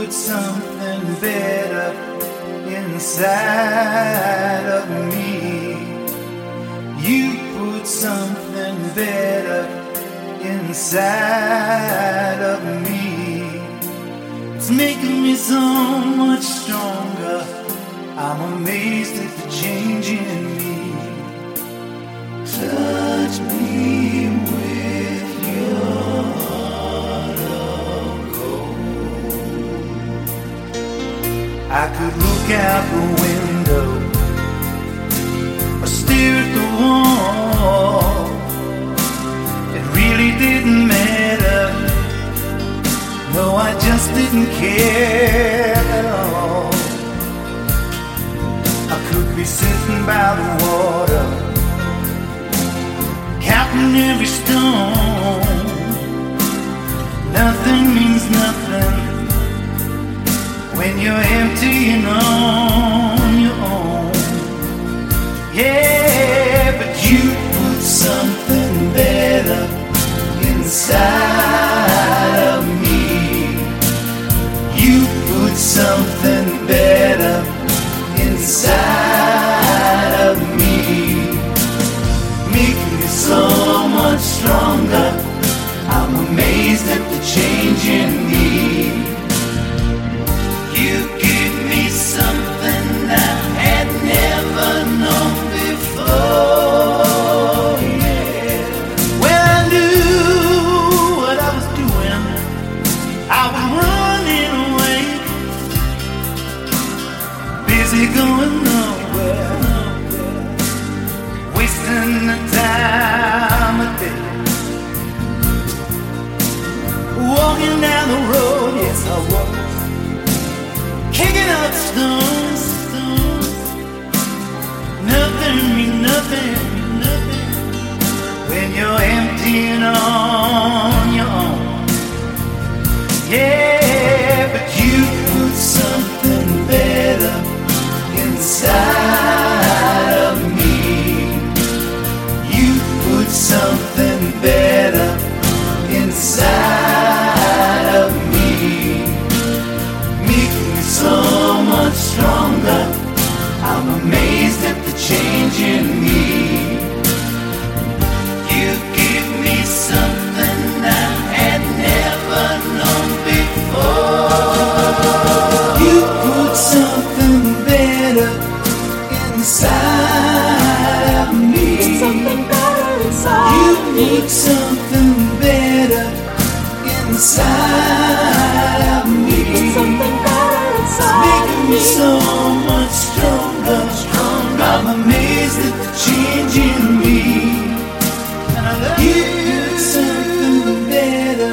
put something better inside of me. You put something better inside of me. It's making me so much stronger. I'm amazed at the change in me. Touch me with your heart of gold. I could look out the window or stare at the wall. It really didn't matter. No, I just didn't care at all. I could be sitting by the water, counting every stone. Nothing means nothing when you're empty and on your own. Yeah, but you put something better inside of me. You put something better inside of me, making me so much stronger. I'm amazed at the change in me. You give me something I had never known before. Yeah. When I knew what I was doing, I was running away, busy going nowhere, wasting the time of day. Walking down the road, yes I was, kicking up stones. Nothing means nothing when you're empty and on your own. Yeah, but you put something better inside of me. You put something better inside of me, making me so much stronger. I'm amazed at the change in me. You give me something I had never known before. You put something better inside of me. Something better inside you of me. Put something better inside of me. Something better inside Making of me me. so much stronger. I'm amazed at the change in me. And I love you. Put something better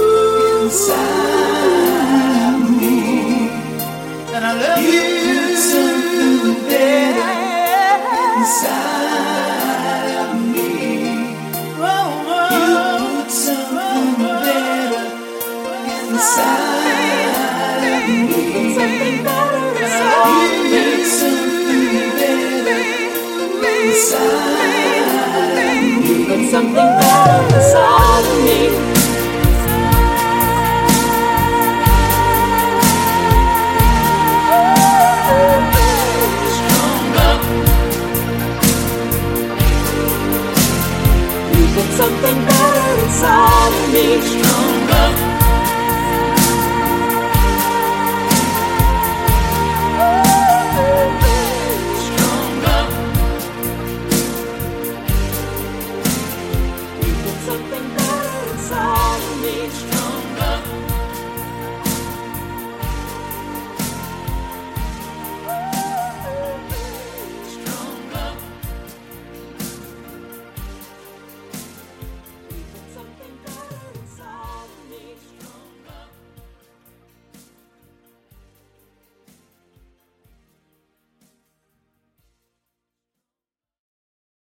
inside of me. And I love you. Put something better inside of me. You put something better inside of me. Something better inside of me. Put something better inside of me. Something better inside of me. Stronger. You put something better inside of me. Stronger. Something better inside of me.